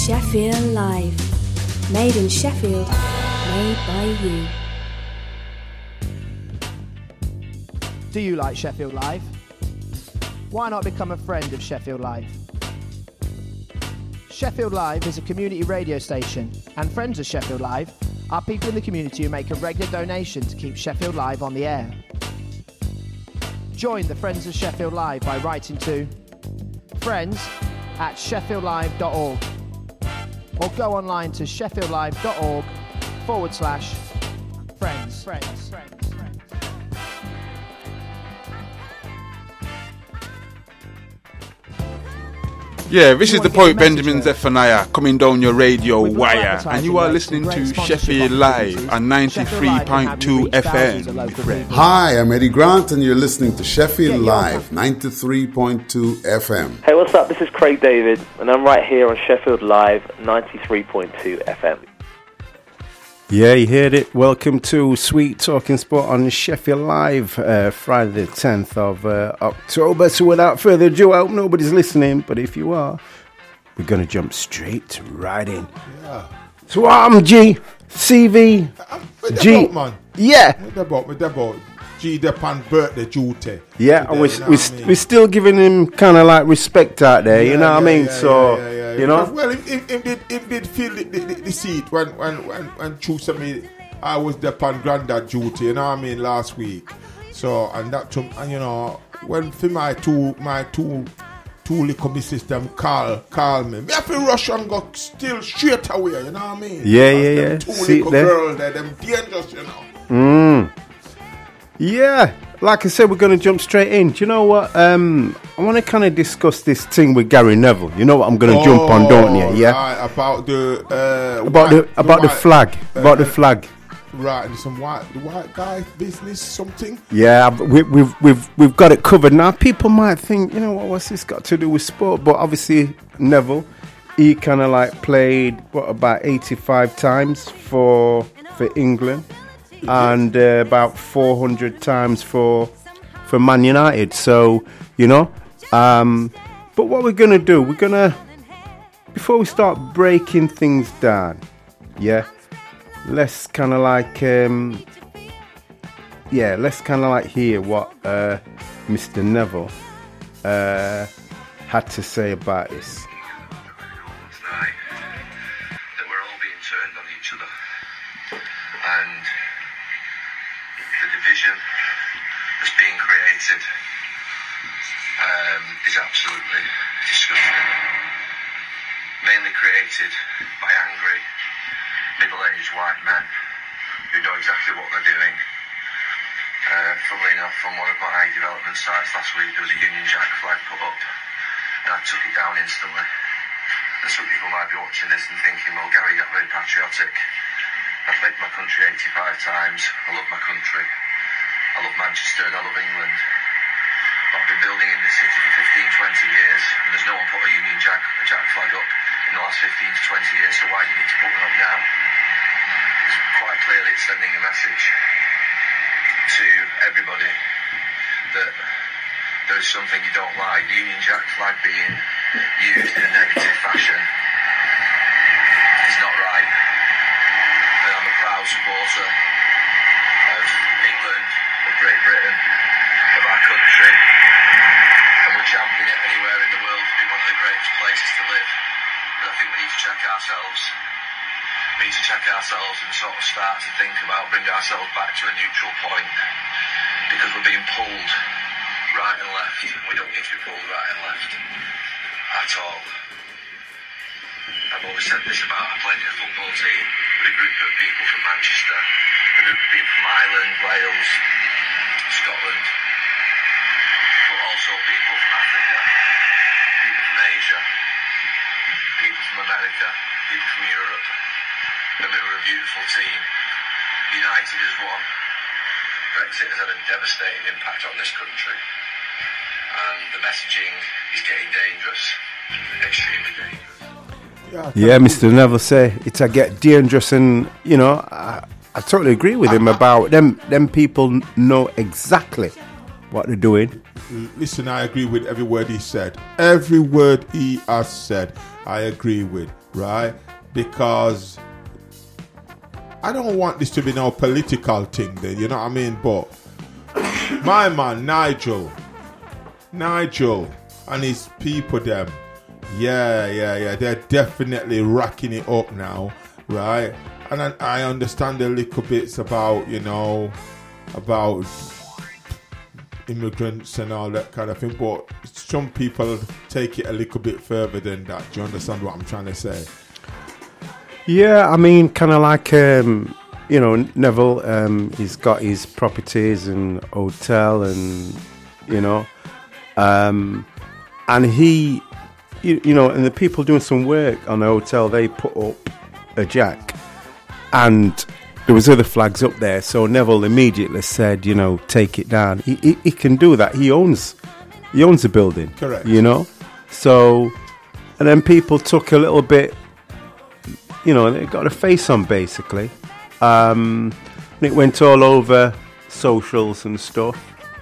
Sheffield Live. Made in Sheffield, made by you. Do you like Sheffield Live? Why not become a friend of Sheffield Live? Sheffield Live is a community radio station, and friends of Sheffield Live are people in the community who make a regular donation to keep Sheffield Live on the air. Join the Friends of Sheffield Live by writing to friends@sheffieldlive.org or go online to sheffieldlive.org/friends. Yeah, this is the poet Benjamin Zephaniah coming down your radio wire, and you are listening to Sheffield Live on 93.2 FM, my friend. Hi, I'm Eddie Grant, and you're listening to Sheffield Live 93.2 FM. Hey, what's up? This is Craig David, and I'm right here on Sheffield Live 93.2 FM. Yeah, you heard it. Welcome to Sweet Talking Sport on Sheffield Live, Friday the 10th of October. So without further ado, I hope nobody's listening, but if you are, we're going to jump straight right in. Yeah. So I'm G, CV, G. About, man. Yeah. With about G Depan birthday duty. Yeah, today, we're still giving him kind of like respect out there, you know what I mean? You know? Well, it did feel the seat when Chu said me I was Depan granddad duty, you know what I mean, last week. So, and that took, and you know, when for my two little me system call me have to rush and go still straight away, you know what I mean? Yeah. Two See little there? girls there, them dangerous, you know. Yeah, like I said, we're going to jump straight in. Do you know what? I want to kind of discuss this thing with Gary Neville. You know what I'm going to jump on, don't you? Yeah. Right, about the flag. About the flag. Right, and some white guy business something. Yeah, we've got it covered now. People might think, you know what's this got to do with sport? But obviously Neville, he kind of like played about 85 times for England. And about 400 times for Man United. So, you know, but what we're going to do, before we start breaking things down, yeah, let's kind of like hear what Mr. Neville had to say about this. That we're all being turned on each other, and the division that's being created is absolutely disgusting. Mainly created by angry, middle-aged white men who know exactly what they're doing. Funnily enough, on one of my development sites last week, there was a Union Jack flag put up, and I took it down instantly. And some people might be watching this and thinking, well, Gary, you're very patriotic. I've played my country 85 times. I love my country. I love Manchester and I love England. I've been building in this city for 15, 20 years, and there's no one put a Union Jack flag up in the last 15 to 20 years, so why do you need to put one up now? It's quite clearly it's sending a message to everybody that there is something you don't like. The Union Jack flag being used in a negative fashion is not right. And I'm a proud supporter of England, of Great Britain, of our country, and we're championing it anywhere in the world to be one of the greatest places to live. But I think we need to check ourselves. We need to check ourselves and sort of start to think about bring ourselves back to a neutral point, because we're being pulled right and left. We don't need to be pulled right and left at all. I've always said this about I played in a football team with a group of people from Manchester, a group of people from Ireland, Wales, Scotland, but also people from Africa, people from Asia, people from America, people from Europe, and we were a beautiful team, united as one. Brexit has had a devastating impact on this country, and the messaging is getting dangerous, extremely dangerous. Yeah, Mr. Neville say it's a get dangerous, and you know I totally agree with him about them. Them people know exactly what they're doing. Listen, I agree with every word he said. Every word he has said. I agree with, right? Because I don't want this to be no political thing, then, you know what I mean? But my man, Nigel, and his people, them, yeah, they're definitely racking it up now, right? And I understand a little bits about, you know, about immigrants and all that kind of thing, but some people take it a little bit further than that. Do you understand what I'm trying to say? Yeah, I mean, kind of like, you know, Neville, he's got his properties and hotel and, you know, and he, you know, and the people doing some work on the hotel, they put up a jack and there was other flags up there. So Neville immediately said, you know, take it down. He can do that. He owns the building. Correct. You know? So, and then people took a little bit, you know, they got a face on basically. And it went all over socials and stuff.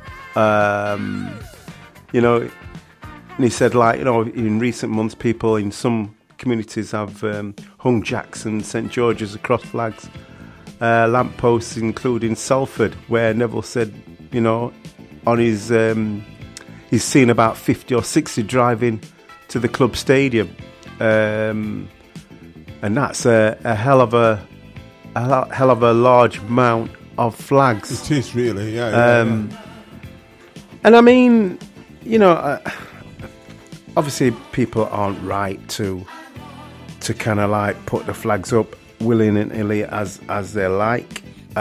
You know, and he said, like, you know, in recent months, people in some communities have hung jacks and St George's across flags, lampposts, including Salford, where Neville said, you know, on his, he's seen about 50 or 60 driving to the club stadium. And that's a hell of a large amount of flags. It is really, yeah. And I mean, you know, obviously people aren't right to kind of like put the flags up willy-nilly as they like,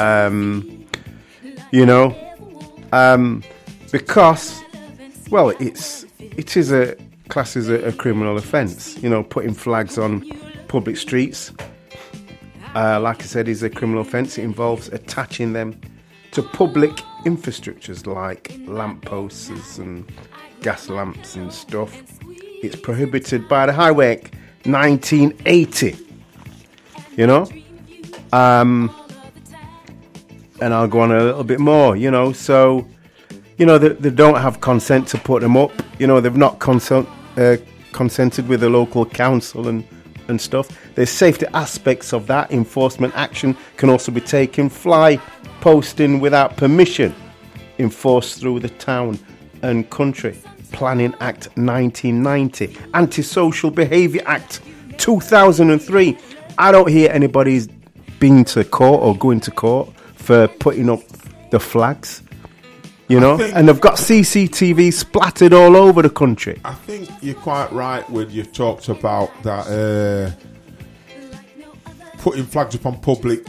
you know, because, well, it is a class as a criminal offence, you know, putting flags on public streets. Like I said, is a criminal offence. It involves attaching them to public infrastructures like lampposts and gas lamps and stuff. It's prohibited by the Highway Act 1980. You know? And I'll go on a little bit more, you know. So, you know, they don't have consent to put them up. You know, they've not consented with the local council and stuff. There's safety aspects of that. Enforcement action can also be taken. Fly posting without permission enforced through the town and country. Planning Act 1990. Antisocial Behaviour Act 2003. I don't hear anybody's been to court or going to court for putting up the flags. You know, and they've got CCTV splattered all over the country. I think you're quite right when you talked about that, putting flags up on public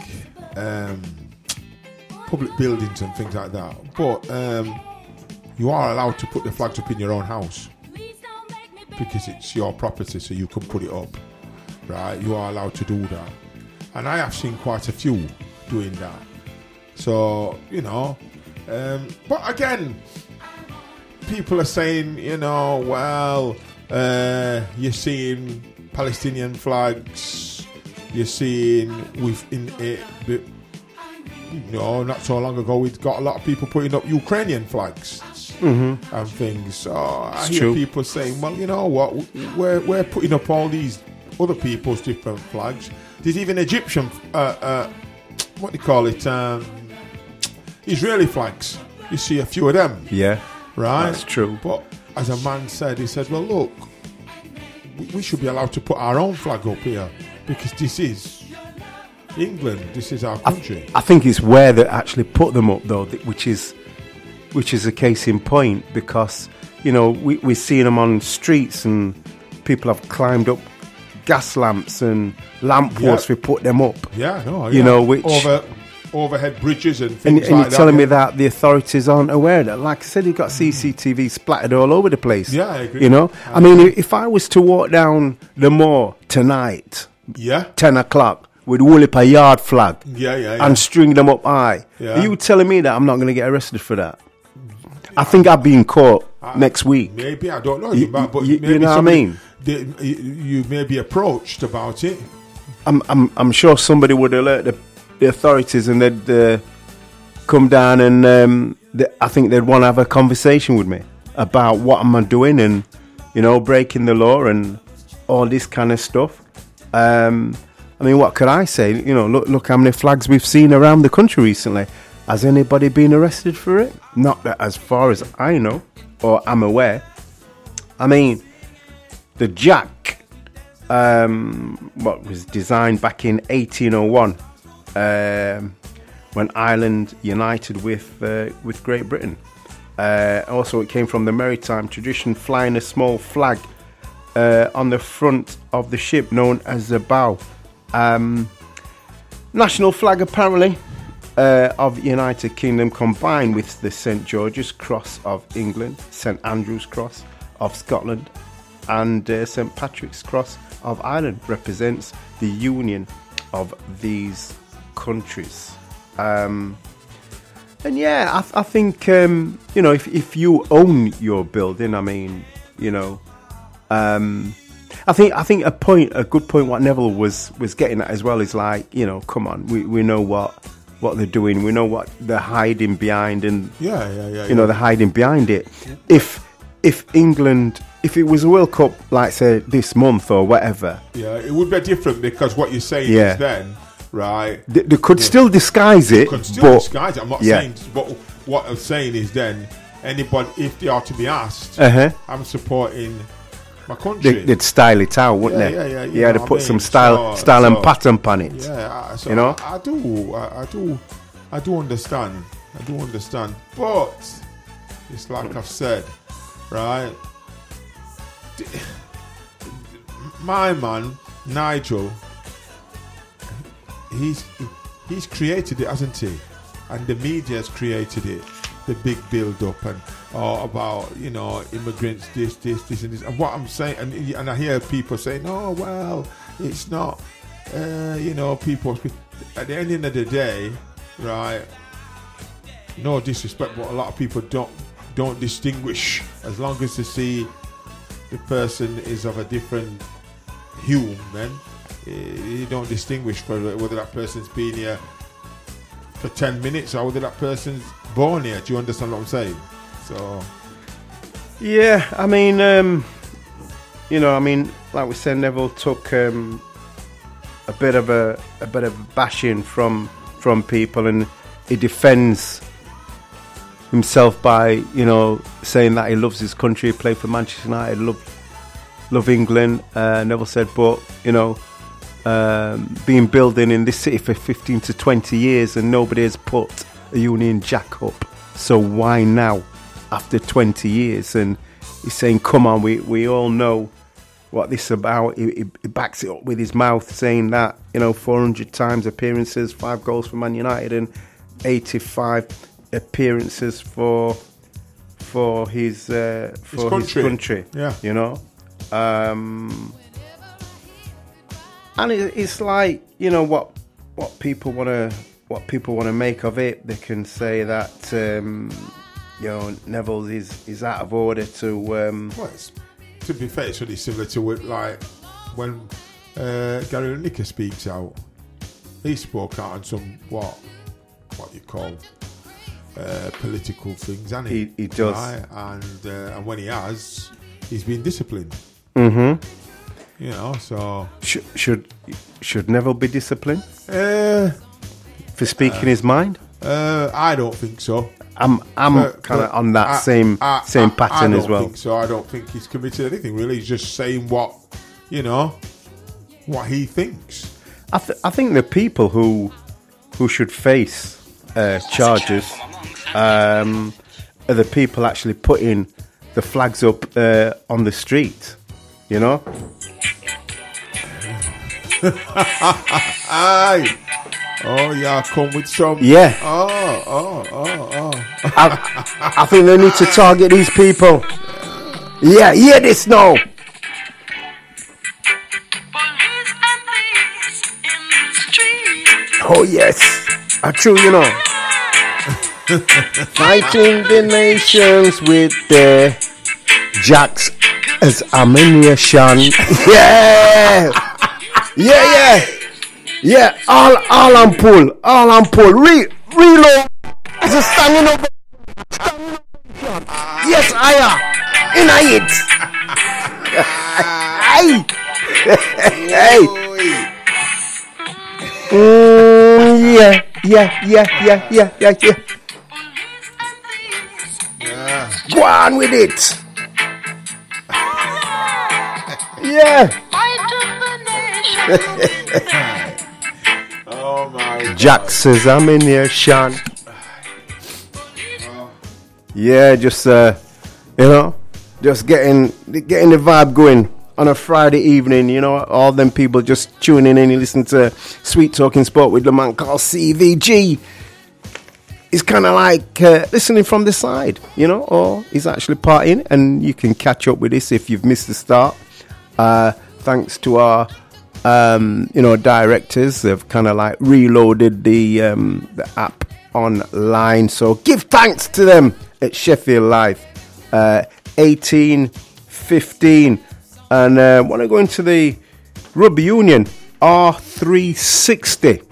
buildings and things like that. But you are allowed to put the flags up in your own house because it's your property, so you can put it up, right? You are allowed to do that, and I have seen quite a few doing that. So, you know. But again, people are saying, you know, well, you're seeing Palestinian flags, you're seeing within it, you know, not so long ago we've got a lot of people putting up Ukrainian flags and things. So I hear people saying, well, you know what, we're putting up all these other people's different flags. There's even Egyptian, what do you call it? Israeli flags. You see a few of them. Yeah. Right? That's true. But as a man said, he said, well, look, we should be allowed to put our own flag up here because this is England. This is our country. I think it's where they actually put them up, though, which is a case in point because, you know, we're seeing them on streets and people have climbed up gas lamps and lamp posts. We put them up. Yeah, no. You know, which... overhead bridges and things like that. And you're telling me that the authorities aren't aware of that. Like I said, you've got CCTV splattered all over the place. Yeah, I agree. You know? I mean, if I was to walk down the moor tonight, 10 o'clock, with a yard flag and string them up high, are you telling me that I'm not going to get arrested for that? I think I'll be in court next week. Maybe, I don't know. But you know what I mean? You may be approached about it. I'm sure somebody would alert the authorities and they'd come down and I think they'd want to have a conversation with me about what am I doing and, you know, breaking the law and all this kind of stuff. I mean, what could I say? You know, look how many flags we've seen around the country recently. Has anybody been arrested for it? Not that as far as I know or I'm aware. I mean, the Jack, what was designed back in 1801, when Ireland united with Great Britain. Also, it came from the maritime tradition, flying a small flag on the front of the ship known as the bow. National flag, apparently, of the United Kingdom, combined with the St George's Cross of England, St Andrew's Cross of Scotland, and St Patrick's Cross of Ireland, represents the union of these countries. And yeah, I think you know, if you own your building, I mean, you know, I think a good point what Neville was getting at as well is like, you know, come on, we know what they're doing, we know what they're hiding behind, and you know, they're hiding behind it. If England, if it was a World Cup, like say this month or whatever, it would be different, because what you're saying is then, right? They could still disguise it. Disguise it. I'm not saying, but what I'm saying is then, anybody, if they are to be asked, I'm supporting my country, they'd style it out, wouldn't they? Yeah, to put some style and pattern on it. Yeah, so you know, I do understand. But it's like I've said, right? My man Nigel, he's created it, hasn't he? And the media's created it. The big build-up and about, you know, immigrants, this and this. And what I'm saying, and I hear people saying, "Oh, well, it's not." You know, people. At the end of the day, right? No disrespect, but a lot of people don't distinguish. As long as they see the person is of a different hue, then you don't distinguish for whether that person's been here for 10 minutes or whether that person's born here. Do you understand what I'm saying? So yeah, I mean, you know, I mean, like we said, Neville took a bit of a bashing from people, and he defends himself by, you know, saying that he loves his country, he played for Manchester United, love England. Neville said, but you know, been building in this city for 15 to 20 years and nobody has put a Union Jack up, so why now after 20 years? And he's saying, come on, we all know what this is about. He backs it up with his mouth, saying that, you know, 400 times appearances, 5 goals for Man United, and 85 appearances for his country. Yeah, you know. And it's like, you know, what people want to make of it. They can say that you know, Neville is out of order to. Well, to be fair, it's really similar to it, like when Gary Lineker speaks out. He spoke out on some what you call political things, and he does. Right? And when he has, he's been disciplined. Mm-hmm. You know, so should Neville be disciplined for speaking his mind? I don't think so. I'm kind of on that same pattern as well. I don't think so. I don't think he's committed anything really. He's just saying what he thinks. I think the people who should face charges are the people actually putting the flags up on the street. You know. Aye. Oh yeah, come with some. Yeah. Oh. I think they need to target these people. Yeah, hear this now. Oh yes, true, you know. Fighting the nations with the Jacks as ammunition. Yeah. All on pull. Reload. It's a standing ovation. Yes, I am. In it. Hey. Yeah. Go on with it. Yeah. Oh my God. Jack says I'm in here, Sean. Yeah, just just getting the vibe going on a Friday evening. You know, all them people just tuning in and listening to Sweet Talking Sport with the man called CVG. It's kind of like listening from the side, you know, or he's actually partying, and you can catch up with this if you've missed the start. Thanks to our directors, they've kind of like reloaded the app online, so give thanks to them at Sheffield Live. 18:15, and want to go into the Rugby Union R360,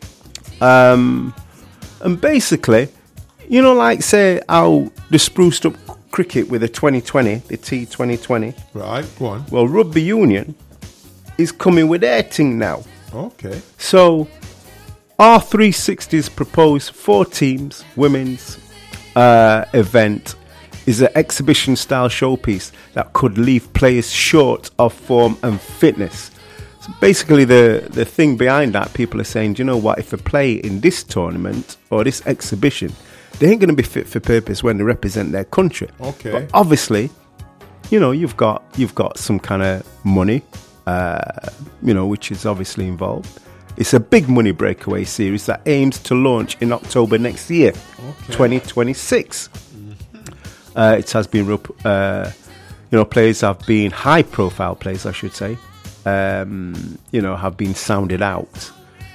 and basically, you know, like say how the spruced up cricket with the 2020, the T2020. Right, go on. Well, Rugby Union is coming with their thing now. Okay. So, R360's proposed 4 teams women's event is an exhibition-style showpiece that could leave players short of form and fitness. So basically, the thing behind that, people are saying, do you know what, if they play in this tournament or this exhibition, they ain't going to be fit for purpose when they represent their country. Okay. But obviously, you know, you've got some kind of money, which is obviously involved. It's a big money breakaway series that aims to launch in October next year, 2026. It has been, players have been high-profile players, I should say, have been sounded out,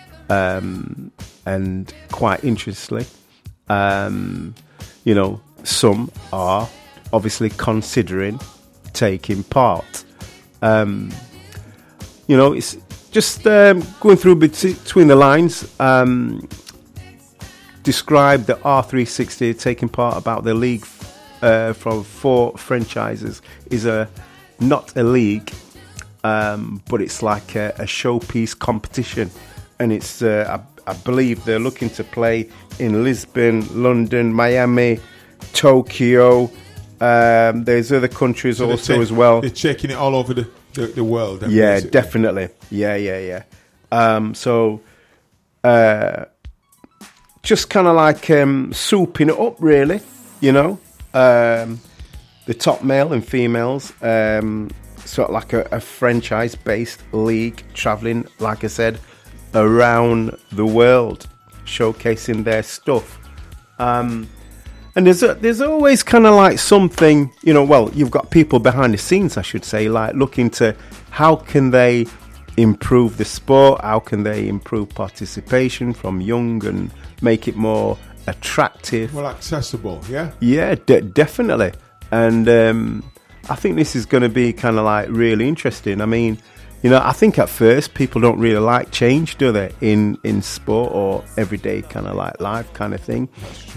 and quite interestingly, some are obviously considering taking part. It's just going through between the lines. Describe the R360 taking part about the league from 4 franchises is not a league, but it's like a showpiece competition, and it's I believe they're looking to play in Lisbon, London, Miami, Tokyo. There's other countries so also as well. They're checking it all over the world. Yeah, basically. definitely. Yeah. Just kind of like souping it up, really. You know, the top male and females, sort of like a franchise-based league, traveling, like I said, around the world, showcasing their stuff. And there's always kind of like something, you've got people behind the scenes, I should say, like looking to how can they improve the sport, how can they improve participation from young and make it more attractive. Well, accessible, yeah? Yeah, definitely. And I think this is going to be kind of like really interesting. I mean, I think at first people don't really like change, do they, in sport or everyday kind of like life kind of thing.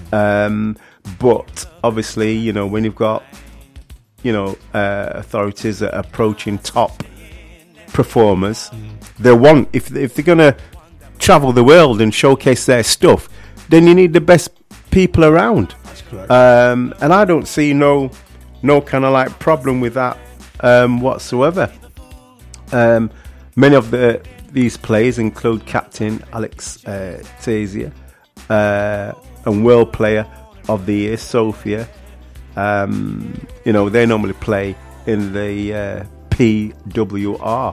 But obviously, when you've got, authorities that are approaching top performers, they want, if they're going to travel the world and showcase their stuff, then you need the best people around. That's correct. And I don't see no kind of like problem with that whatsoever. Many of these players include captain Alex Teixeira and world player of the year Sofia. They normally play in the PWR.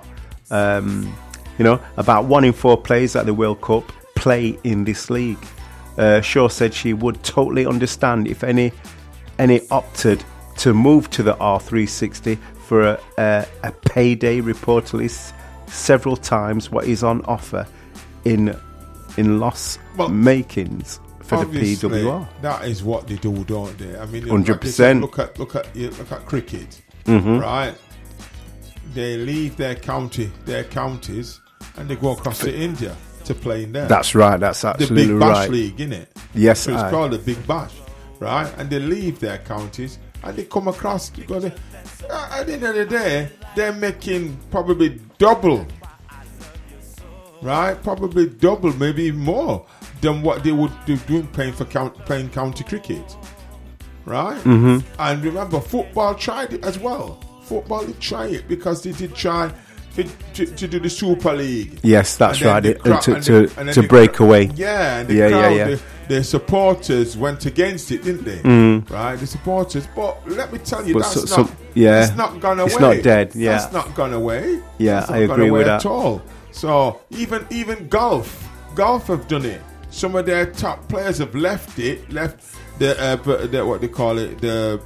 About 1 in 4 players at the World Cup play in this league. Shaw said she would totally understand if any opted to move to the R360 for a payday, reportedly several times what is on offer in loss makings for the PWR. That is what they do, don't they? I mean, 100%. Look at cricket, Mm-hmm. right? They leave their counties, and they go across to India to play in there. That's right. That's absolutely the Big Bash right. League, innit? Yes, so it's called the Big Bash, right? And they leave their counties and they come across. Because at the end of the day, they're making probably double, right? Probably double, maybe even more than what they would do doing playing county cricket, right? Mm-hmm. And remember, football tried it as well. Football did try it because they did try to do the Super League. Yes, that's right. To the break away. Yeah, and the crowd, the supporters went against it, didn't they? Right, the supporters. But let me tell you, it's not gone away. It's not dead. Yeah, that's not gone away. Yeah, I agree with that at all. So even golf have done it. Some of their top players have left the what they call it, the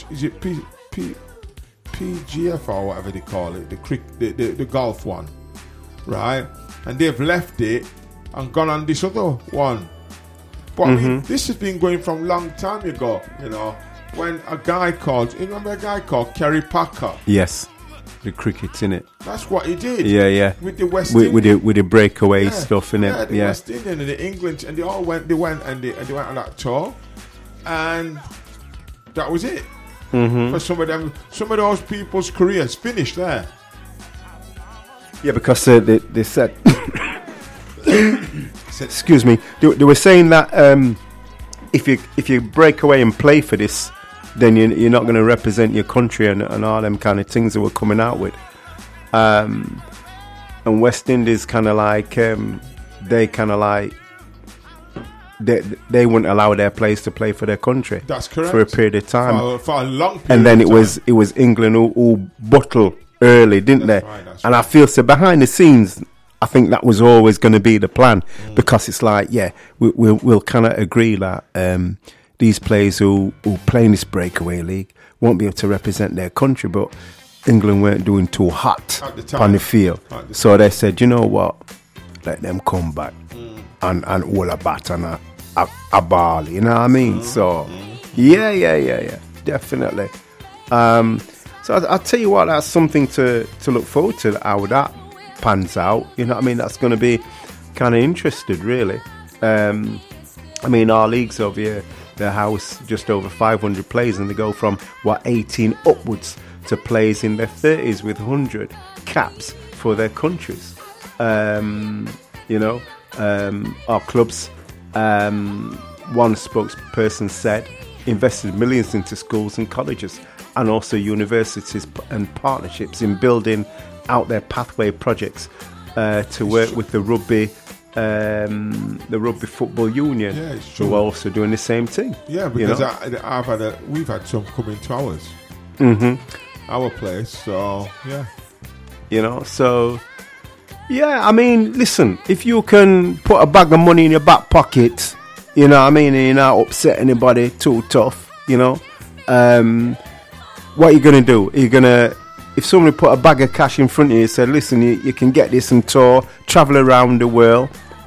PGF or whatever they call it, the golf one, right? And they've left it and gone on this other one. But I mean, this has been going from a long time ago, you know, when you remember a guy called Kerry Packer? Yes, the cricket's in it. That's what he did. Yeah. With the West Indian. With the breakaway stuff in it. Yeah, the West Indian and the England, and they went on that tour, and that was it. For some of those people's careers finished there. Yeah, because they said, excuse me, they were saying that if you break away and play for this, then you're not going to represent your country and all them kind of things that we're coming out with. And West Indies kind of like they wouldn't allow their players to play for their country. That's correct. For a period of time. For a long period. And then it was England who bottled early, didn't they? Right, and I feel so behind the scenes, I think that was always going to be the plan, because it's like, we'll kind of agree that these players who play in this breakaway league won't be able to represent their country, but England weren't doing too hot on the field. So they said, you know what, let them come back and all a bat and a ball, you know what I mean? So, yeah, definitely. So I'll tell you what, that's something to look forward to, how that pans out. You know what I mean? That's going to be kind of interesting, really. I mean, our leagues over here, they house just over 500 players, and they go from 18 upwards to players in their 30s with 100 caps for their countries. You know, our clubs, one spokesperson said, invested millions into schools and colleges and also universities and partnerships in building out their pathway projects to work with the rugby football union, who are also doing the same thing. Yeah, because we've had some coming to ours, our place. So yeah, you know. So yeah, I mean, listen, if you can put a bag of money in your back pocket, you know what I mean, and you're not upset anybody too tough, you know, what are you gonna do? Are you gonna, if somebody put a bag of cash in front of you and said, listen, you can get this and tour, travel around the world,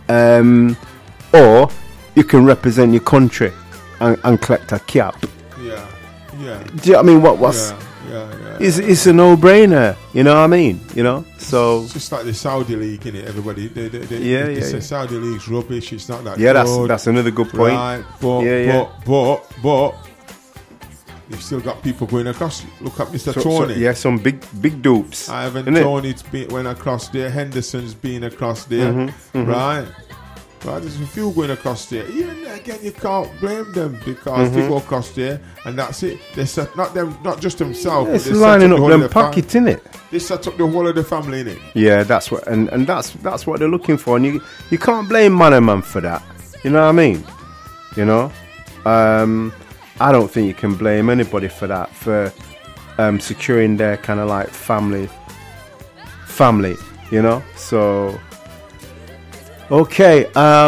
or you can represent your country and collect a cap. Yeah. Do you know what I mean? What's it's a no-brainer, you know what I mean? You know, so it's just like the Saudi League, innit? Everybody, the Saudi League's rubbish. It's not that. Yeah, good, that's another good point. Right, but you've still got people going across. Look at Mr. Tony. Some big dupes. Ivan Tony's went across there. Henderson's been across there, right? Right, there's a few going across there. Yeah, again, you can't blame them because they go across there and that's it. They set not just themselves. It's lining up them pockets, innit? They set up the whole of the family, innit? Yeah, that's what, and that's what they're looking for. And you can't blame man for that. You know what I mean? You know, I don't think you can blame anybody for that, for securing their kind of like family. You know, so. Okay,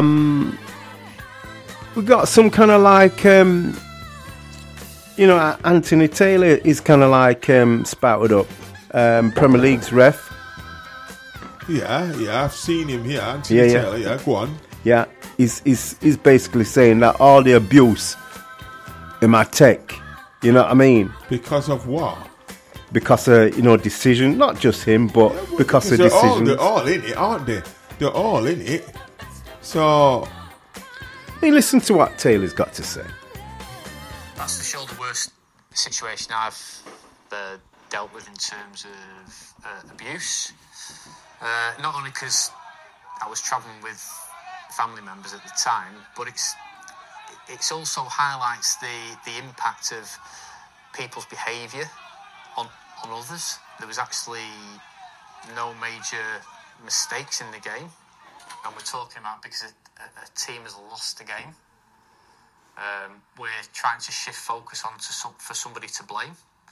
we got some kind of like, you know, Anthony Taylor is kind of like spouted up, Premier League's ref. Yeah, I've seen him here, Anthony Taylor, go on. Yeah, he's basically saying that all the abuse in my tech, you know what I mean? Because of what? Because of, you know, decision, not just him, but because of decisions. They're all in it, aren't they? They're all in it. So, I mean, listen to what Taylor's got to say. That's for sure the worst situation I've dealt with in terms of abuse. Not only because I was travelling with family members at the time, but it's also highlights the impact of people's behaviour on others. There was actually no major mistakes in the game, and we're talking about because a team has lost the game. We're trying to shift focus onto for somebody to blame,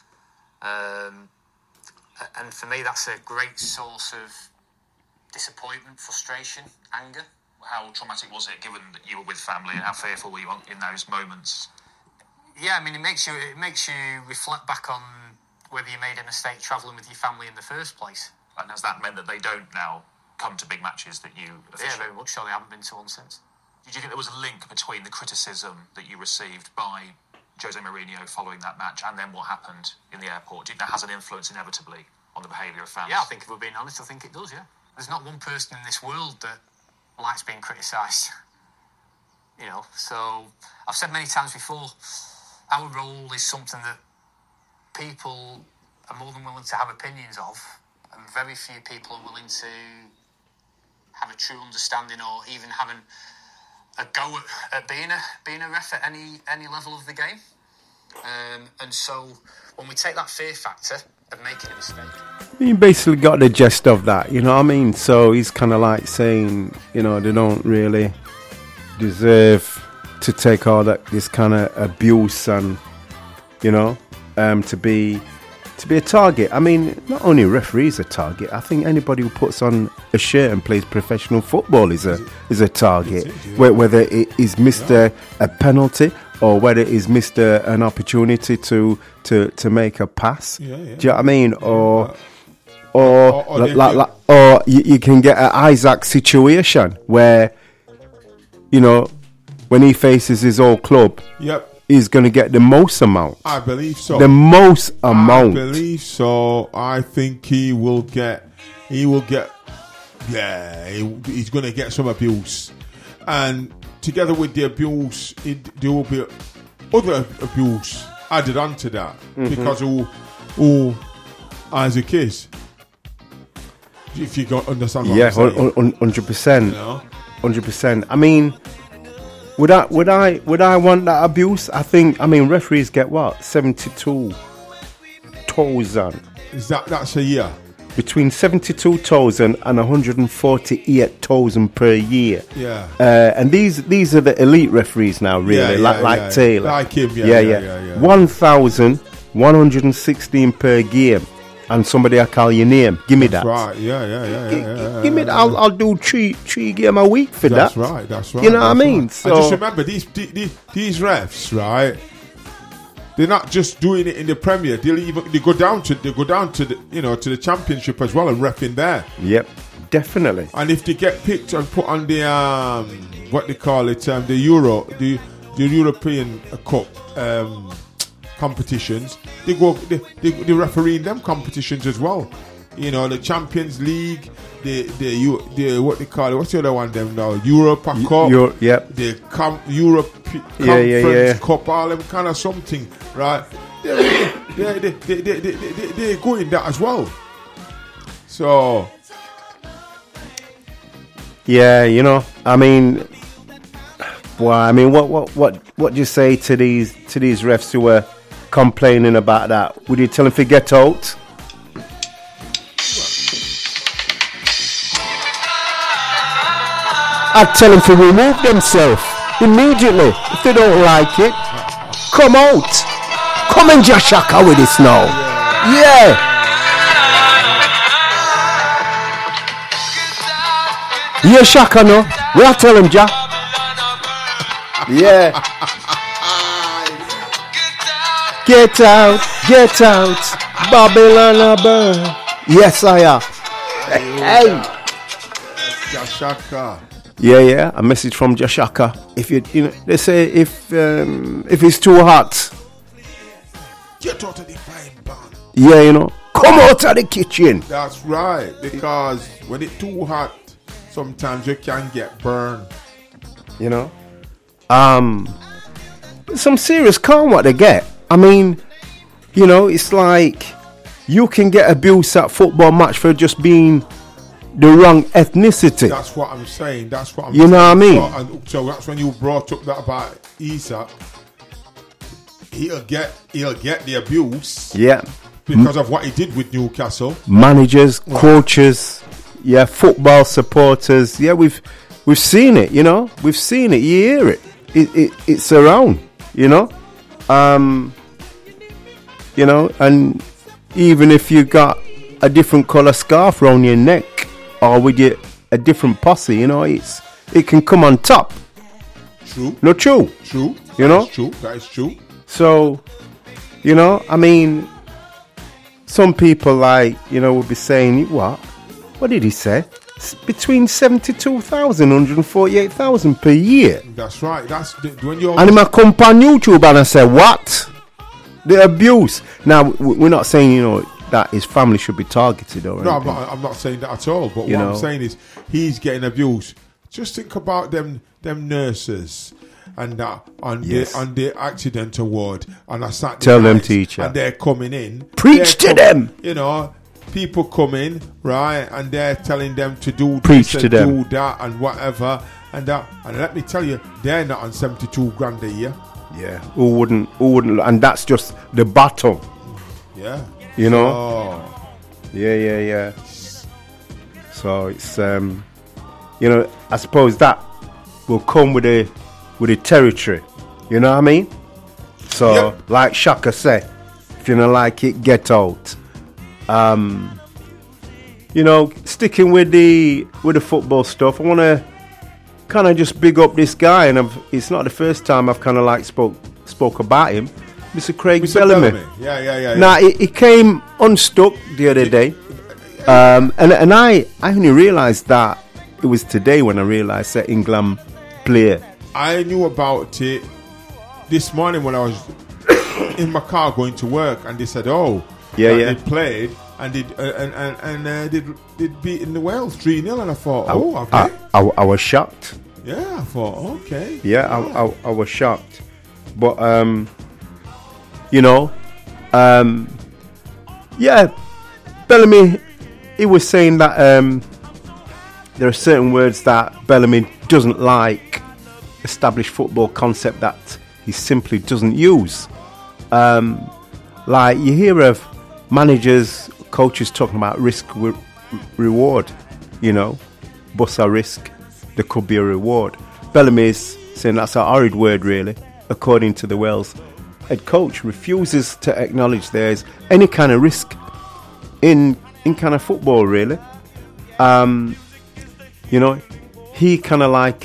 and for me that's a great source of disappointment, frustration, anger. How traumatic was it, given that you were with family, and how fearful were you in those moments? Yeah, I mean, it makes you reflect back on whether you made a mistake travelling with your family in the first place. And has that meant that they don't now come to big matches that you officially... Yeah, very much so. They haven't been to one since. Did you think there was a link between the criticism that you received by Jose Mourinho following that match and then what happened in the airport? Do you think that has an influence inevitably on the behaviour of fans? Yeah, I think if we're being honest, I think it does, yeah. There's not one person in this world that likes being criticised. You know, so I've said many times before, our role is something that people are more than willing to have opinions of, and very few people are willing to have a true understanding or even having a go at being a ref at any level of the game. And so when we take that fear factor of making a mistake, you basically got the gist of that, you know what I mean? So he's kind of like saying, you know, they don't really deserve to take all this kind of abuse and, you know, to be a target. I mean, not only referees a target. I think anybody who puts on a shirt and plays professional football is a target. Whether it is missed a penalty or whether it is missed an opportunity to make a pass. Yeah. Do you know what I mean? Or you can get an Isaac situation where, you know, when he faces his old club, he's going to get the most amount. I believe so. The most amount. I believe so. I think he will get. He's going to get some abuse, and together with the abuse, there will be other abuse added onto that because who Isaac is. If you understand what I'm saying. 100%. You know? 100%. I mean, would I want that abuse? I mean referees get what? 72,000. That's a year? Between 72,000 and 148,000 per year. Yeah. And these are the elite referees now, really, like Taylor. Like him, 1,116 per game. And somebody I call your name. Give me that. Right. Yeah. Give me that. I'll do three game a week for that. That's right. You know what I mean? Right. So I just remember these refs, right? They're not just doing it in the Premier. They go down to the to the Championship as well and ref in there. Yep, definitely. And if they get picked and put on the what they call it, the European Cup competitions, they referee in them competitions as well. You know, the Champions League, the what they call it, what's the other one them now? Europa Cup, the Europe Conference Cup, all them kind of something, right? They go in that as well. So yeah, you know, I mean, what do you say to these refs who were complaining about that? Would you tell them to get out? I'd tell them to remove themselves immediately if they don't like it. Come out. Come and Jashaka with this now. Yeah. Yeah, Shaka no. We'll tell him, Ja. Yeah. Get out. Babylon a burn. Yes, I am. Hey. Jashaka. Yeah, a message from Jashaka. If you know, they say if it's too hot, get out of the frying pan. Yeah, you know, come out of the kitchen. That's right, because when it's too hot, sometimes you can get burned. You know, some serious calm what they get. I mean, you know, it's like you can get abuse at football match for just being the wrong ethnicity. That's what I'm saying. That's what I'm you saying. know what I mean? So that's when you brought up that about Isak. He'll get the abuse. Yeah. Because of what he did with Newcastle. Managers, coaches, football supporters. Yeah, we've seen it, you know. We've seen it. You hear it. It's around, you know. You know, and even if you got a different colour scarf around your neck or with a different posse, you know, it can come on top. True. No, true. True. You know? That's true. That is true. So, you know, I mean, some people would be saying, what did he say? It's between 72,000 and 148,000 per year. That's right. That's when you're. And he might come on YouTube and I say, what? The abuse. Now, we're not saying, you know, that his family should be targeted or anything. No, I'm not saying that at all. But what I'm saying is he's getting abused. Just think about them nurses and that on the accident award. And I sat tell them, teacher. And they're coming in. Preach to them. You know, people come in, right, and they're telling them to do preach this to and them. do that and whatever and that. And let me tell you, they're not on 72 grand a year. Yeah, who wouldn't? And that's just the bottom. Yeah. You know? Oh. Yeah. So it's you know, I suppose that will come with a territory. You know what I mean? So like Shaka said, if you don't like it, get out. You know, sticking with the football stuff, I want to kind of just big up this guy, and it's not the first time I've kind of like spoke about him, Mr. Craig Bellamy. Yeah. Now he came unstuck the other day, and I only realised that it was today when I realised that England player. I knew about it this morning when I was in my car going to work, and they said, they played and did beat in the Wales 3-0, and I thought, okay. I was shocked. Yeah, I thought, okay. Yeah, I was shocked, but you know, Bellamy, he was saying that there are certain words that Bellamy doesn't like, established football concept that he simply doesn't use. Like you hear of managers, coaches talking about risk reward, you know, bust a risk, there could be a reward. Bellamy's saying that's a horrid word, really, according to the Wales head coach, refuses to acknowledge there's any kind of risk in kind of football, really. You know, he kind of like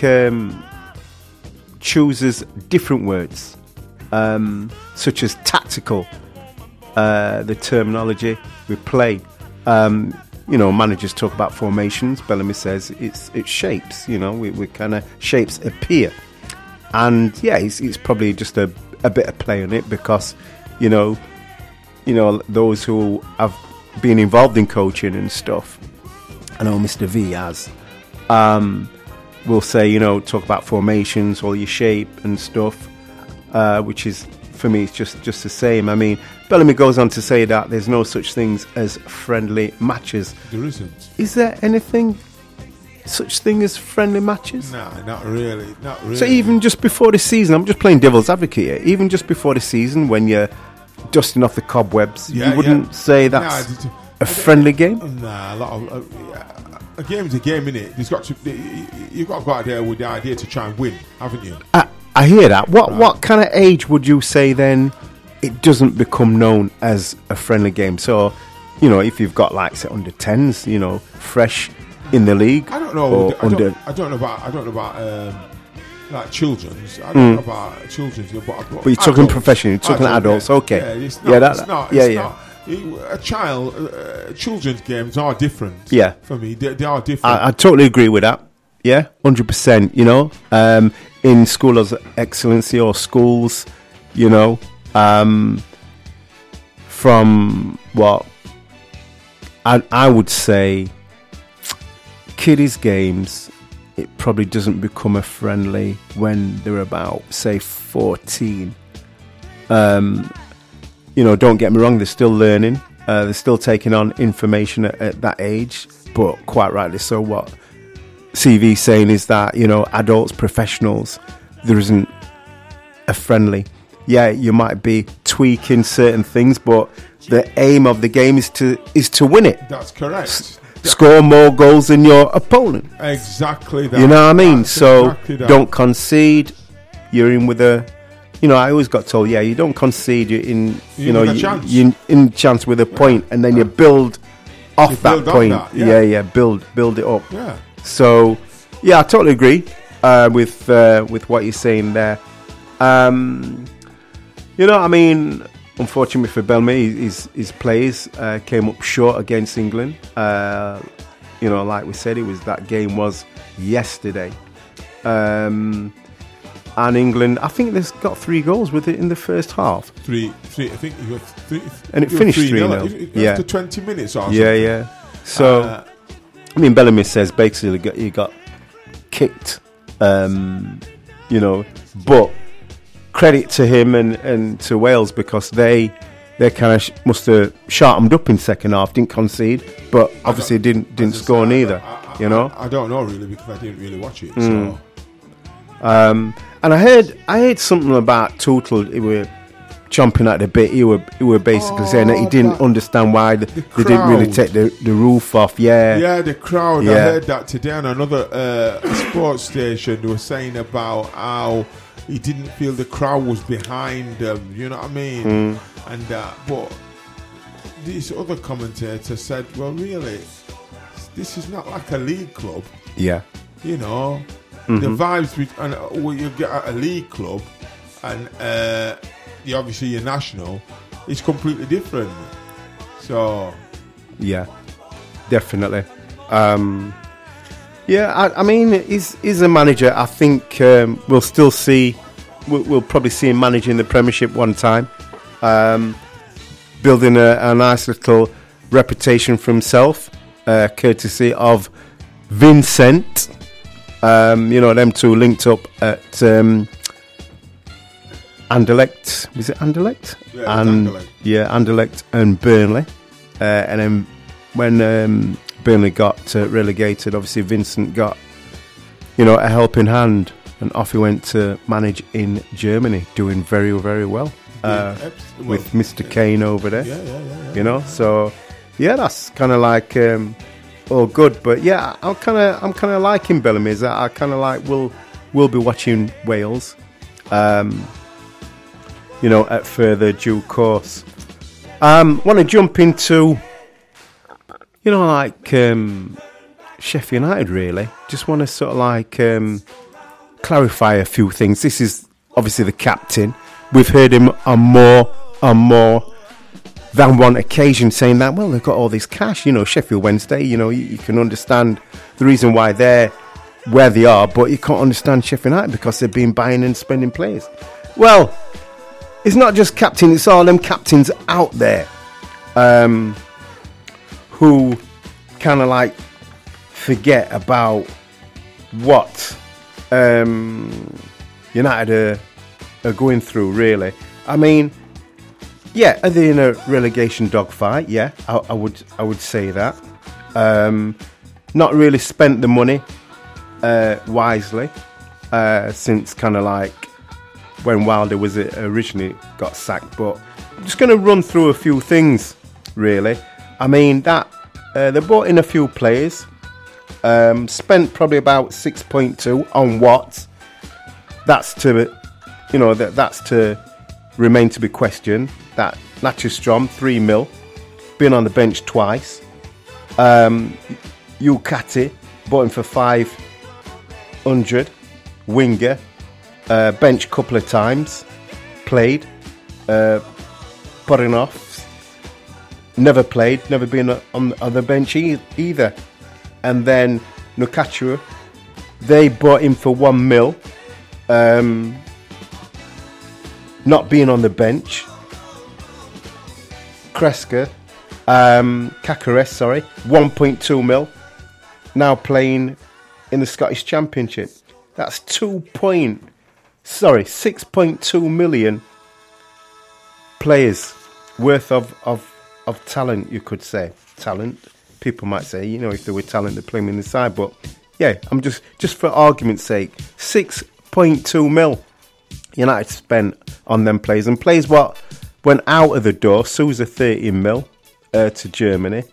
chooses different words, such as tactical, the terminology we play. You know, managers talk about formations. Bellamy says it's shapes. You know, we kind of shapes appear, and it's probably just a bit of play on it because, you know, those who have been involved in coaching and stuff. I know Mr. V has. Will say, you know, talk about formations or your shape and stuff, which is, for me, it's just the same. I mean, Bellamy goes on to say that there's no such things as friendly matches. There isn't. Is there anything such thing as friendly matches? No, not really. So even just before the season, I'm just playing devil's advocate here, even just before the season when you're dusting off the cobwebs, you wouldn't say that's a friendly game? Nah, a lot of... a game's a game, innit? You've got to go out there with the idea to try and win, haven't you? I hear that. What kind of age would you say then it doesn't become known as a friendly game? So, you know, if you've got like say under 10s, you know, fresh in the league. I don't know. I don't know about like children's. I don't know about children's. But you're talking professional. You're talking adults. Yeah. Okay. Yeah, it's not. A children's games are different. Yeah. For me, they are different. I totally agree with that. Yeah, 100%. You know, in school of excellency or schools, you know, from what I would say, kiddies games, it probably doesn't become a friendly when they're about, say, 14. You know, don't get me wrong, they're still learning. They're still taking on information at that age, but quite rightly so. What CV's saying is that, you know, adults, professionals, there isn't a friendly. Yeah, you might be tweaking certain things, but the aim of the game is to win it. That's correct. Score more goals than your opponent. Exactly that. You know what I mean? That's so exactly that. Don't concede. You're in with a, you know, I always got told, yeah, you don't concede. You're in, you're in chance with a point, and then you build off that point. Build it up. Yeah. So, yeah, I totally agree with what you're saying there. You know, I mean, unfortunately for Bellamy, his players came up short against England. You know, like we said, that game was yesterday. And England, I think they've got 3 goals with it in the first half. Three. I think you got 3. And it finished 3-0. Yeah. After 20 minutes or something. Yeah. So, I mean, Bellamy says basically he got kicked, you know, but credit to him and to Wales, because they kind of must have sharpened up in second half, didn't concede, but obviously didn't score neither. You know, I don't know really, because I didn't really watch it. So. And I heard something about Tootle. He were chomping at the bit. He were basically saying that he didn't understand why they didn't really take the roof off. Yeah, the crowd. Yeah. I heard that today on another sports station. They were saying about how he didn't feel the crowd was behind them. You know what I mean? And but this other commentator said, "Well, really, this is not like a league club." Yeah, you know. The vibes what you get at a league club and obviously your national is completely different. So yeah, definitely. I mean, he's a manager. I think we'll still see. We'll probably see him managing the Premiership one time, building a nice little reputation for himself, courtesy of Vincent. You know, them two linked up at Anderlecht. Was it Anderlecht? Yeah, Anderlecht. Yeah, Anderlecht and Burnley. And then when Burnley got relegated, obviously Vincent got, you know, a helping hand, and off he went to manage in Germany, doing very, very well. With Mr. Kane over there. Yeah. You know, so yeah, that's kind of like all good. But yeah, I'm kind of liking Bellamy. I kind of like we'll be watching Wales, you know, at further due course. Want to jump into, you know, like Sheffield United, really. Just want to sort of like clarify a few things. This is obviously the captain. We've heard him on more than one occasion saying that, well, they've got all this cash, you know, Sheffield Wednesday, you know, you can understand the reason why they're where they are, but you can't understand Sheffield United because they've been buying and spending players. Well, it's not just captain, it's all them captains out there who kind of like forget about what United are going through, really. I mean, yeah, are they in a relegation dogfight? Yeah, I would say that. Not really spent the money wisely since kind of like when Wilder was originally got sacked. But I'm just going to run through a few things, really. I mean, that they brought in a few players, spent probably about 6.2 on Watts. That's to, you know, that's to remain to be questioned. That Natchestrom, 3 mil, been on the bench twice. Ukati, bought him for 500. Winger, bench couple of times, played. Borinov, never played, never been on the bench either. And then Nukachu, they bought him for 1 mil, not being on the bench. Kreska, Caceres, 1.2 mil, now playing in the Scottish Championship. That's 6.2 million players worth of of talent, you could say. Talent. People might say, you know, if they were talent, they'd play him in the side. But, yeah, I'm just for argument's sake, 6.2 mil United spent on them players. And players what went out of the door. Sousa 13 mil to Germany.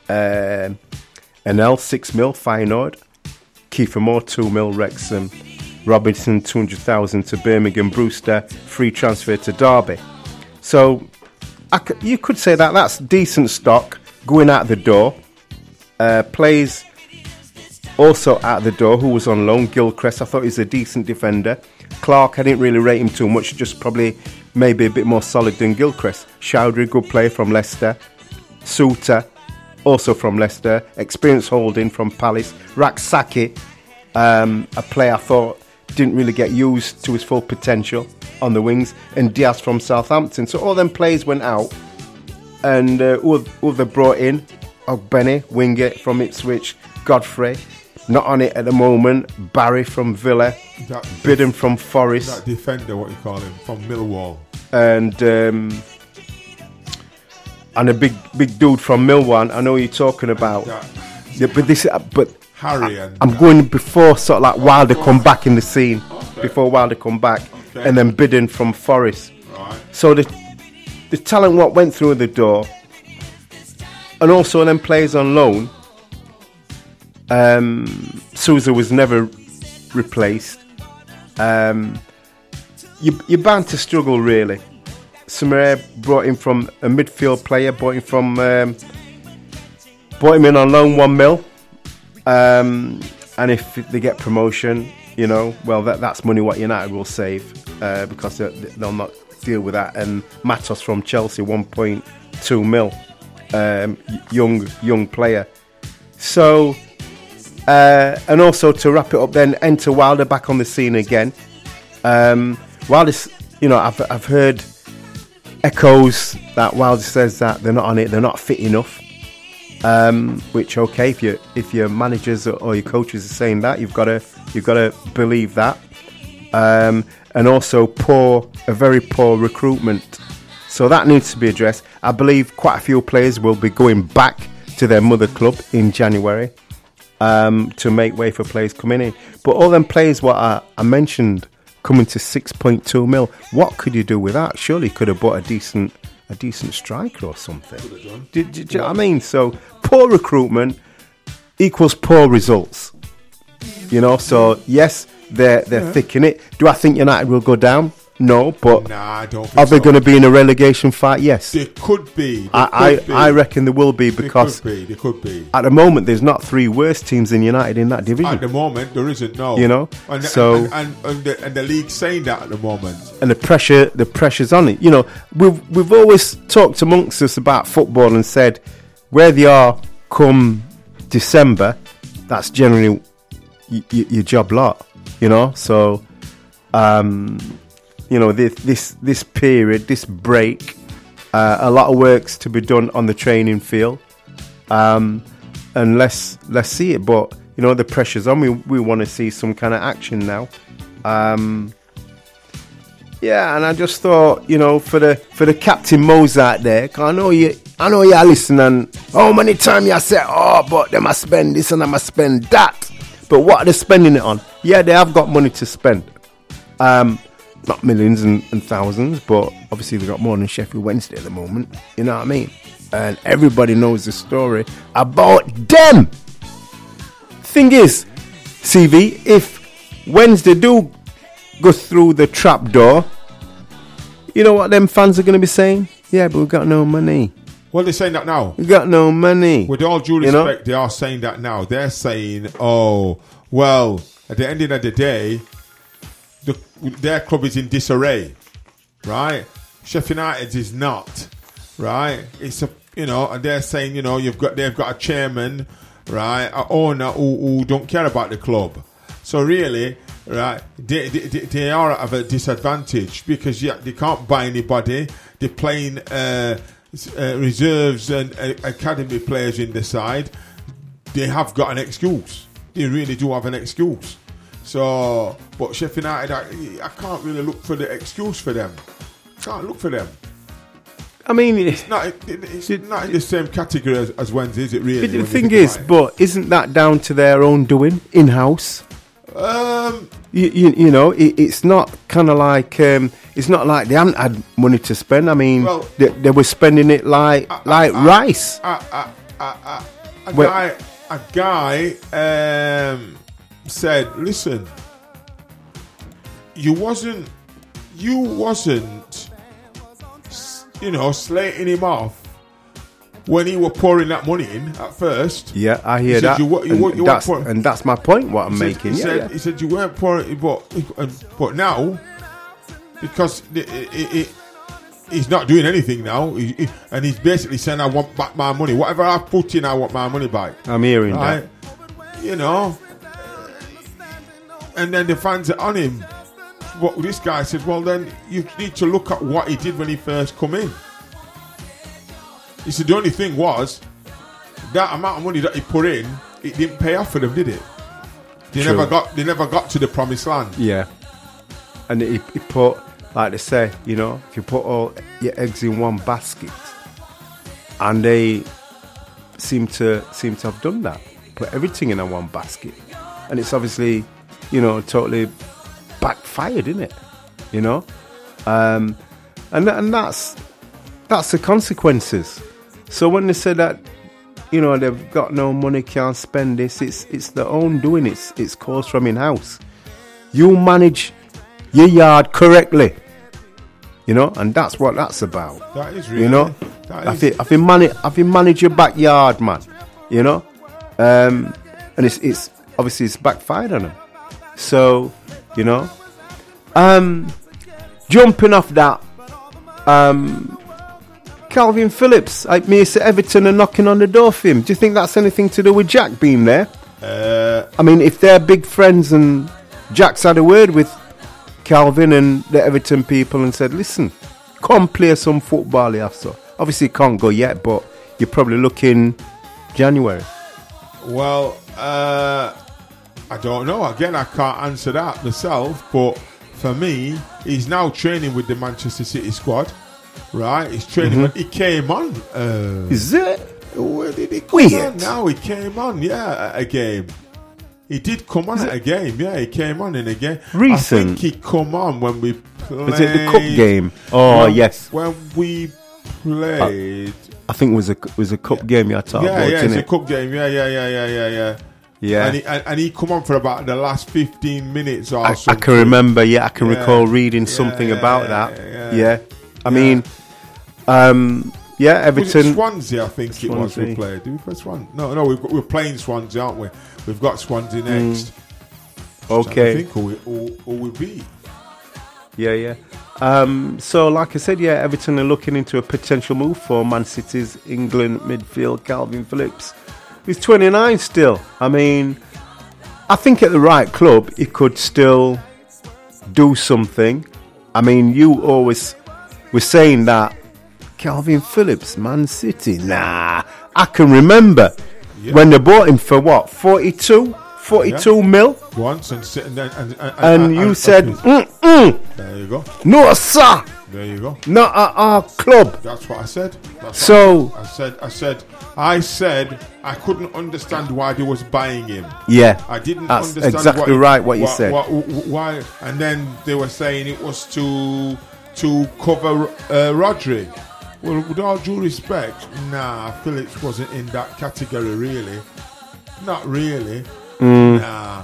Enel 6 mil, Feyenoord. Kiefer Moore 2 mil, Wrexham. Robinson 200,000 to Birmingham. Brewster free transfer to Derby. So you could say that that's decent stock going out the door. Plays also out the door who was on loan. Gilchrist, I thought he was a decent defender. Clark, I didn't really rate him too much, just probably maybe a bit more solid than Gilchrist. Chowdhury, good player from Leicester. Suter, also from Leicester. Experience Holding from Palace. Rak-Saki, a player I thought didn't really get used to his full potential on the wings. And Diaz from Southampton. So all them players went out. And who they brought in? Ogbene, Wingate from Ipswich. Godfrey, not on it at the moment. Barry from Villa. Bidden from Forest. That defender, what you call him, from Millwall. And a big dude from Millwall. I know you're talking about. Yeah, but Harry I'm going before sort of like Wilder come back in the scene. Okay. Before Wilder come back, and then Bidden from Forest. Right. So the talent what went through the door, and also then players on loan. Sousa was never replaced. You're bound to struggle, really. Samaria brought him from a midfield player, brought him in on loan 1 mil. And if they get promotion, you know, well, that's money what United will save because they'll not deal with that. And Matos from Chelsea, 1.2 mil, young player. So, and also to wrap it up, then enter Wilder back on the scene again. Wilder's, you know, I've heard echoes that Wilder says that they're not on it, they're not fit enough. Which okay, if your managers or your coaches are saying that, you've got to believe that. And also a very poor recruitment. So that needs to be addressed. I believe quite a few players will be going back to their mother club in January to make way for players coming in. But all them players what I mentioned coming to 6.2 mil, what could you do with that? Surely you could have bought a decent striker or something. Do you know what I mean? So poor recruitment equals poor results. You know, so yes, they're thick in it. Do I think United will go down? No, but I don't think are they going to be in a relegation fight? Yes. They could be. I reckon they will be because they could be. At the moment, there's not three worst teams in United in that division. At the moment, there isn't. No, you know. And the league's saying that at the moment. And the pressure's on it. You know, we've always talked amongst us about football and said where they are come December, that's generally your job lot. You know, so. You know, this period, this break, a lot of work's to be done on the training field, and let's see it. But you know, the pressure's on. We want to see some kind of action now. Yeah, and I just thought, you know, for the Captain Mozart there, 'cause I know you're listening. How many times you say, oh, but they must spend this and they must spend that. But what are they spending it on? Yeah, they have got money to spend. Not millions and thousands, but obviously they've got more than Sheffield Wednesday at the moment. You know what I mean? And everybody knows the story about them. Thing is, CV, if Wednesday do go through the trap door, you know what them fans are going to be saying? Yeah, but we've got no money. Well, they're saying that now. We've got no money. With all due respect, they are saying that now. They're saying, oh, well, at the end of the day, their club is in disarray, right? Sheffield United is not, right? It's and they're saying, they've got a chairman, right, an owner who don't care about the club. So really, right, they are at a disadvantage because they can't buy anybody. They're playing reserves and academy players in the side. They have got an excuse. They really do have an excuse. So, but Sheffield United, I can't really look for the excuse for them. Can't look for them. I mean, it's not in the same category as Wednesday, is it really? The thing is, but isn't that down to their own doing in-house? You know, it's not kind of like it's not like they haven't had money to spend. I mean, they were spending it like rice. A guy said, "Listen, you wasn't, you know, slating him off when he were pouring that money in at first." Yeah, I hear that. And that's my point, what I'm making. He said you weren't pouring it, but now, because he's not doing anything now, and he's basically saying, I want back my money. Whatever I put in, I want my money back. I'm hearing that. You know, and then the fans are on him. But this guy said, well, then you need to look at what he did when he first come in. He said the only thing was that amount of money that he put in, it didn't pay off for them, did it? They never got to the promised land. Yeah. And he put, like they say, you know, if you put all your eggs in one basket, and they seem to have done that, put everything in a one basket, and it's obviously, you know, totally backfired, isn't it? You know, and that's the consequences. So when they say that, you know, they've got no money, can't spend this, it's their own doing. It's caused from in-house. You manage your yard correctly, you know, and that's what that's about. That is really, you know, if you manage your backyard, man, you know, and it's obviously it's backfired on them. So, you know, jumping off that, Calvin Phillips, like me, said Everton are knocking on the door for him. Do you think that's anything to do with Jack being there? I mean, if they're big friends and Jack's had a word with Calvin and the Everton people and said, listen, come play some football here. So obviously can't go yet, but you're probably looking January. Well, I don't know. Again, I can't answer that myself, but for me, he's now training with the Manchester City squad. Right, he's training. He came on. Is it? Where did he come on? Now he came on. Yeah, a game. He did come on at a game. Yeah, he came on in a game. Recent. I think he come on when we played. Was it the cup game? Oh, yes. When we played. I think it was a cup game. You're talking about, it's a cup game. Yeah. Yeah, and he come on for about the last 15 minutes or something. I can remember. Yeah, I can recall reading something about that. Yeah. I mean, Everton. Was it Swansea, I think it was we played. Did we play Swansea? No, we're playing Swansea, aren't we? We've got Swansea next. Okay. I think who we beat. Yeah. So, like I said, Everton are looking into a potential move for Man City's England midfield Calvin Phillips. He's 29 still. I mean, I think at the right club, he could still do something. I mean, you always were saying that Calvin Phillips, Man City. Nah, I can remember when they bought him for what, 42 mil? Once and you said, there you go. No, sir. There you go. Not at our club. That's what I said. I said I couldn't understand why they was buying him. Yeah, I didn't that's understand exactly what you said. Why? And then they were saying it was to cover Rodri. Well, with all due respect, Phillips wasn't in that category, really. Not really. Nah.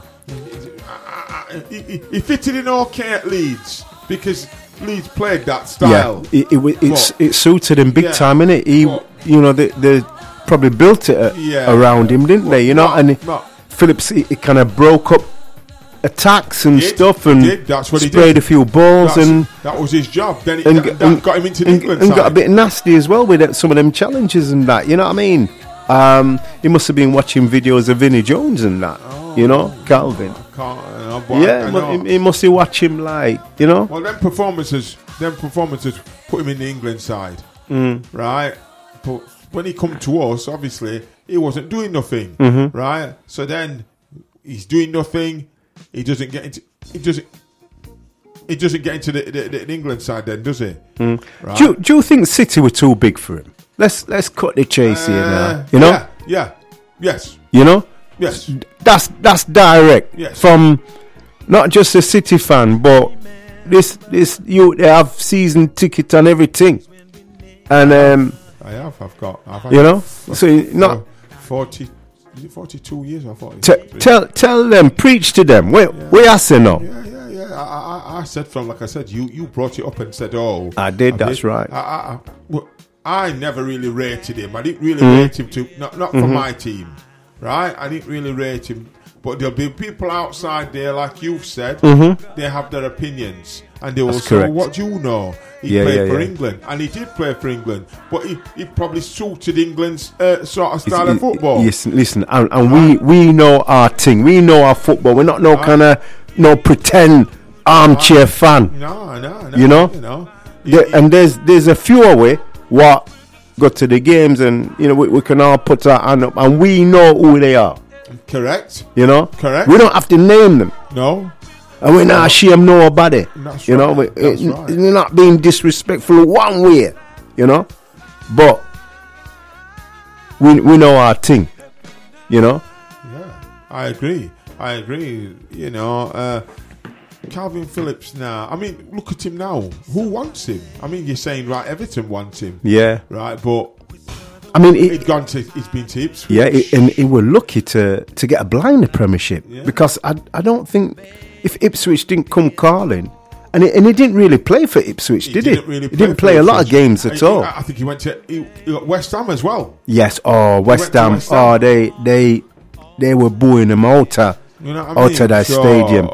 He fitted in okay at Leeds because Leeds played that style. Yeah, it suited him big time, innit? They probably built it around him, didn't they? You know, Phillips, he kind of broke up attacks and stuff, and that's what sprayed a few balls, and that was his job. Then that got him into the England and side. Got a bit nasty as well with some of them challenges and that. You know what I mean? He must have been watching videos of Vinnie Jones and that. You know, Calvin. He must have watched him like, you know. Well, them performances put him in the England side, right? But when he come to us, obviously he wasn't doing nothing, right? So then he's doing nothing. He doesn't get into. he doesn't get into the England side then, does he? Right. Do you think City were too big for him? Let's cut the chase here now. You know? Yes. You know? Yes. That's direct from not just a City fan, but this they have season ticket and everything, and I've got you know, so not 40. Is it 42 years or 40? Tell them, preach to them. Where I say no. Yeah. I said like I said, you brought it up and said, oh, I did. That's right. I never really rated him. I didn't really rate him not for my team, right? I didn't really rate him. But there'll be people outside there, like you've said, they have their opinions. And they will say, what do you know? He played for England. And he did play for England. But he probably suited England's sort of style of football. Listen, and we know our thing. We know our football. We're not no pretend armchair fan. No. You know? And there's a few away what go to the games, and you know we can all put our hand up, and we know who they are. Correct. You know? Correct. We don't have to name them. No. And we're not ashamed nobody. That's you know, right. We're not being disrespectful one way, you know? But we know our thing, you know? Yeah, I agree. You know, Calvin Phillips now. I mean, look at him now. Who wants him? I mean, you're saying, right, Everton wants him. Yeah. Right, but I mean, he's been to Ipswich. Yeah, and he were lucky to get a blinder Premiership because I don't think if Ipswich didn't come calling, and he didn't really play for Ipswich, did he? Really he didn't play a lot of games at all. I think he went to West Ham as well. Yes, West Ham. Oh, they were booing him out of that stadium.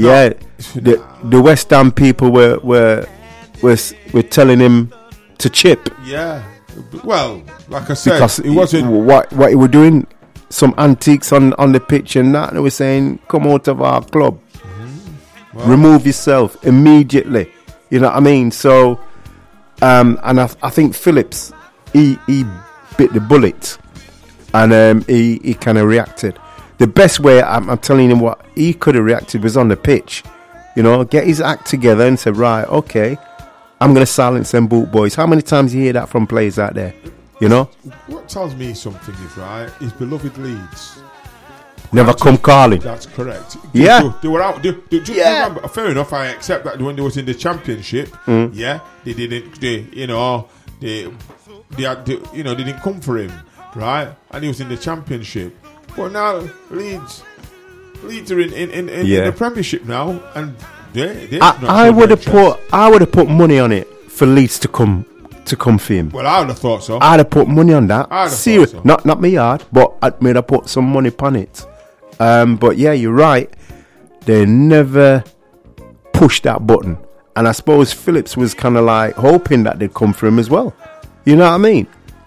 The West Ham people were telling him to chip. Yeah. Well, like I said, because it wasn't what he were doing. Some antiques on the pitch and that. They were saying, "Come out of our club, remove yourself immediately." You know what I mean? So, and I think Phillips he bit the bullet, and he kind of reacted. The best way I'm telling him what he could have reacted was on the pitch. You know, get his act together and say, right, okay, I'm going to silence them boot boys. How many times you hear that from players out there? You know? What tells me something is, right, his beloved Leeds never come calling. That's correct. Yeah. They were out. Remember, fair enough, I accept that when they was in the Championship, they didn't, they didn't come for him, right? And he was in the Championship. But now, Leeds are in the Premiership now, and I would have put money on it for Leeds to come for him. Well, I would have thought so. I'd have put money on that. Seriously, so. Not me hard, but I'd have put some money upon it. But yeah, you're right. They never pushed that button, and I suppose Phillips was kind of like hoping that they'd come for him as well. You know what I mean?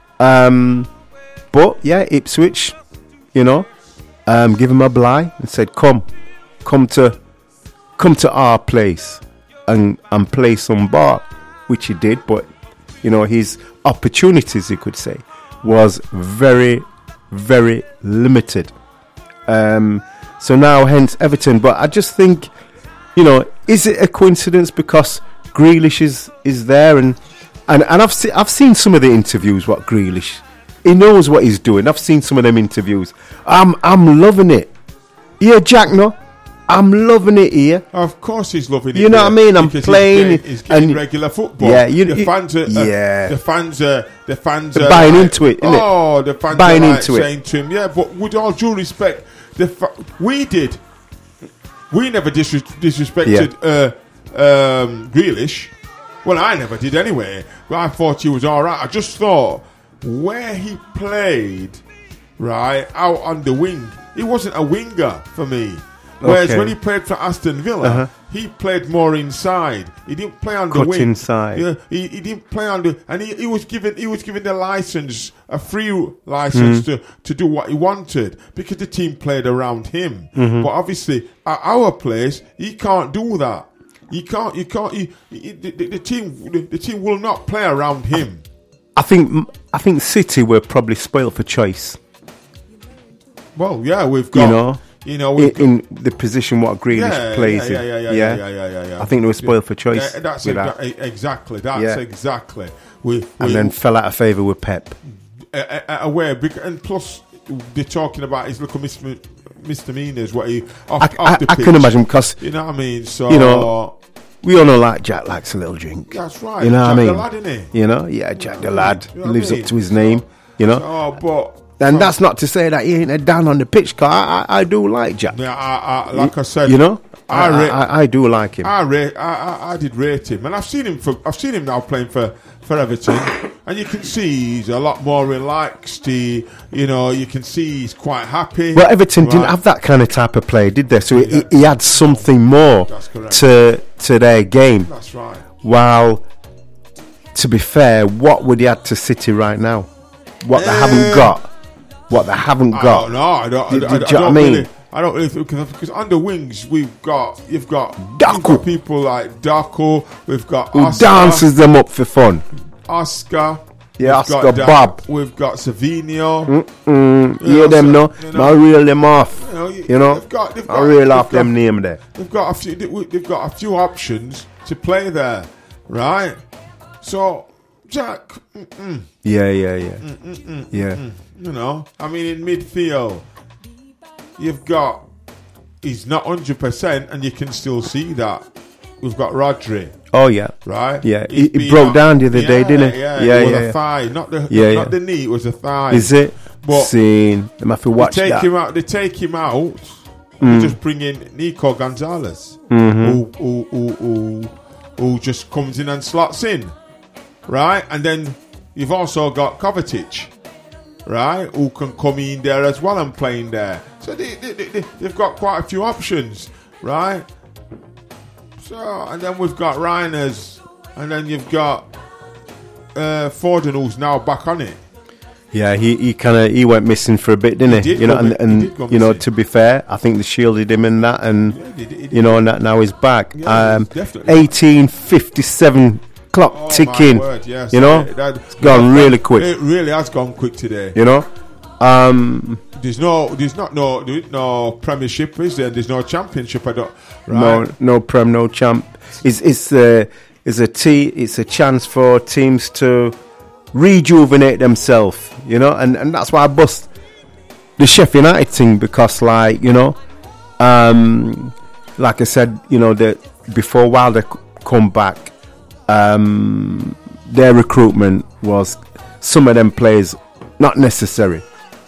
But yeah, Ipswich, you know, give him a blind and said, "Come to our place and play some ball," which he did. But you know, his opportunities, you could say, was very, very limited. So now, hence Everton. But I just think, you know, is it a coincidence because Grealish is there and I've seen some of the interviews. What Grealish, he knows what he's doing. I've seen some of them interviews. I'm loving it. Yeah, Jack, no. I'm loving it here. Of course, he's loving it. You know what I mean? I'm playing. He's getting regular football. Yeah, the fans are buying like, into it. Oh, the fans buying are like into saying to him, yeah. But with all due respect, we never disrespected Grealish. Well, I never did anyway. But I thought he was all right. I just thought where he played, right out on the wing, he wasn't a winger for me. Whereas when he played for Aston Villa, he played more inside. He didn't play on the wing. Inside. Yeah, he didn't play on the, and he was given the license, a free license to do what he wanted because the team played around him. But obviously, at our place, he can't do that. The team will not play around him. I think City were probably spoiled for choice. Well, yeah, we've got. You know, in the position what Grealish plays in. Yeah. I think they were spoiled for choice. That's exactly. Exactly. And then fell out of favour with Pep. Aware, and plus they're talking about his little misdemeanors. What he off the pitch. I can imagine, because you know what I mean. So you know, we all know like Jack likes a little drink. That's right. You know Jack what I mean? The lad, isn't he? You know, Jack the lad lives up to his name. You know, and that's not to say that he ain't a down on the pitch. Cause I do like Jack. Yeah, like I said, you know, I do like him. I did rate him, and I've seen him now playing for Everton, and you can see he's a lot more relaxed. You can see he's quite happy. Well, Everton didn't have that kind of type of play, did they? So he had something more to their game. That's right. While, to be fair, what would he add to City right now? What they haven't got. What they haven't got. I don't know I don't really think, because under wings you've got people like Darko. We've got who Oscar, dances them up for fun. Oscar. Yeah, Oscar Bob. We've got Savinho. Hear them no? I reel them off. You know, they've got, I reel off them name there. They've got a few options to play there, right? So Jack. Yeah. You know, I mean, in midfield, he's not 100%, and you can still see that. We've got Rodri. Oh yeah, right. Yeah, he broke down the other day, didn't he? Yeah. It was a thigh, not the knee. It was a thigh. Is it? But they have to watch that. They take him out. They just bring in Nico Gonzalez, who just comes in and slots in, right? And then you've also got Kovacic, right, who can come in there as well and playing there. So they've got quite a few options, right? So, and then we've got Reiners, and then you've got Foden, who's now back on it. Yeah, he went mississing for a bit, didn't he? You know, and you know, to be fair, I think they shielded him in that, and you know, and that now he's back. 18:57 clock ticking. Word, yes. You know, it's gone really quick. It really has gone quick today. You know, there's no Premiership, is there? There's no Championship. Right? No Prem, no Champ. It's a chance for teams to rejuvenate themselves, you know, and that's why I bust the Sheffield United thing, because, like, you know, like I said, you know, before Wilder come back, their recruitment was some of them players not necessary,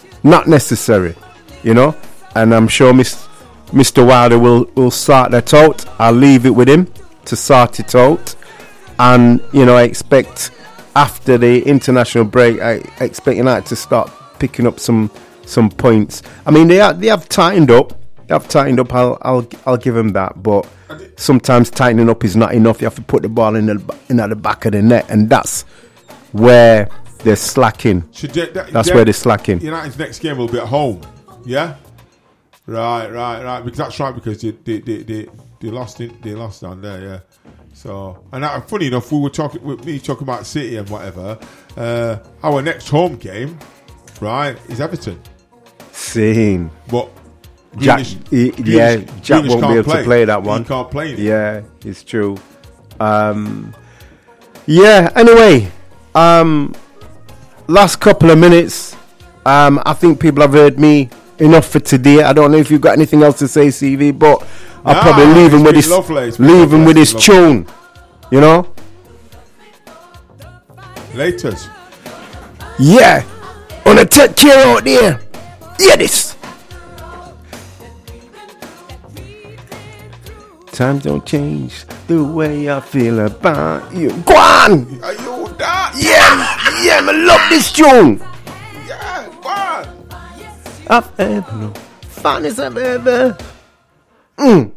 you know, and I'm sure Mr. Wilder will sort that out. I'll leave it with him to sort it out, and you know, I expect after the international break, I expect United to start picking up some points. I mean, they have tightened up. I'll give them that, but sometimes tightening up is not enough. You have to put the ball in at the back of the net, and that's where they're slacking. That's where they're slacking. United's next game will be at home. Yeah. Right. Because that's right. Because they lost down there. Yeah. So, and funny enough, we were talking about City and whatever. Our next home game, right, is Everton. Same. But Jack won't be able to play that one. He can't play it. Yeah, it's true. Anyway, last couple of minutes. I think people have heard me enough for today. I don't know if you've got anything else to say, CV, but I'll probably leave him with this tune, you know. Laters. Yeah, wanna take care out there. Hear this. Times don't change the way I feel about you. Go on. Are you that? Yeah, I love this tune. Yeah, go on. I've ever known, finest I've ever.